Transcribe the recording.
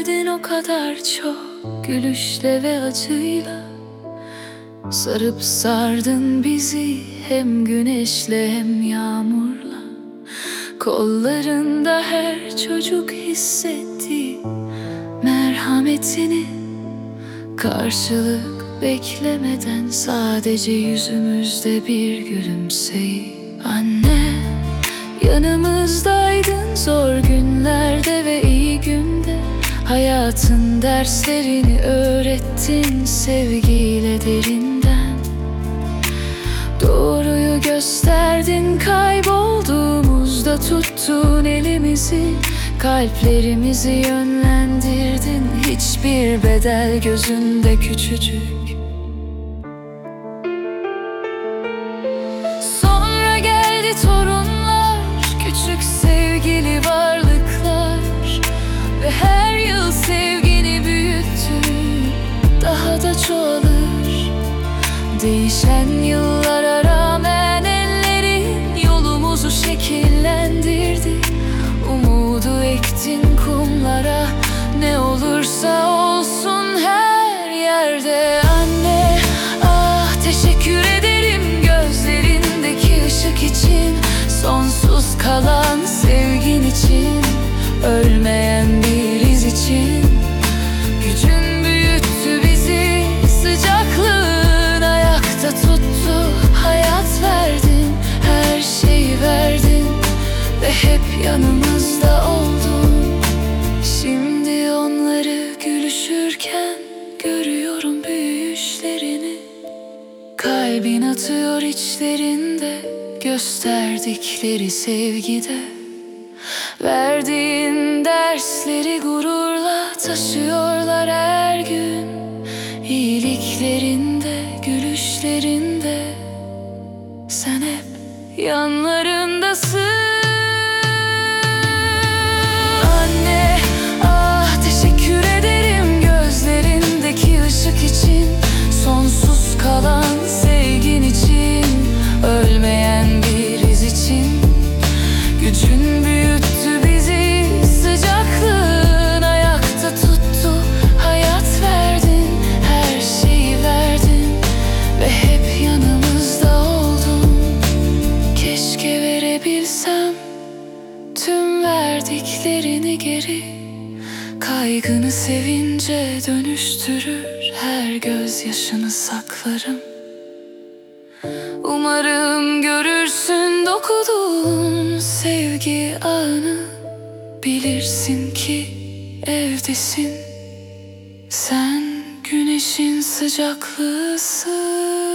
verdin o kadar çok, gülüşle ve acıyla. Sarıp sardın bizi hem güneşle hem yağmurla. Kollarında her çocuk hissetti merhametini. Karşılık beklemeden sadece yüzümüzde bir gülümseyip anne, yanımızdaydın zor günlerde ve iyi günde. Hayatın derslerini öğrettin sevgiyle derinden. Doğruyu gösterdin kaybolduğumuzda, tuttun elimizi. Kalplerimizi yönlendirdin, hiçbir bedel gözünde küçücük. Sonra geldi torunlar, küçük sevgili varlıklar. Ve her yıl sevgini büyüttü, daha da çoğalır. Değişen yıllara rağmen ellerin yolumuzu şekillendirdi. Umudu ektin kumlara, ne olursa olsun her yerde. Anne, ah teşekkür ederim gözlerindeki ışık için. Sonsuz kalan sevgin için, ölmeyen bir iz için. Gücün büyüttü bizi, sıcaklığın ayakta tuttu. Hayat verdin, her şeyi verdin ve hep yanımızda oldun. Şimdi onları gülüşürken görüyorum büyüyüşlerini. Kalbin atıyor içlerinde, gösterdikleri sevgide. Verdiğin dersleri gururla taşıyorlar her gün. İyiliklerinde, gülüşlerinde sen hep yanlarındasın. Anne, ah teşekkür ederim gözlerindeki ışık için. Sonsuz kalan sevgin için, ölmeyen bir iz için. Gücün büyüttü bizi, sıcaklığın ayakta tuttu. Hayat verdin, her şeyi verdin ve hep yanımızda oldun. Keşke verebilsem tüm verdiklerini geri. Kaygını sevince dönüştürür, her gözyaşını saklarım. Umarım görürsün dokuduğum sevgi anı. Bilirsin ki evdesin, sen güneşin sıcaklığısın.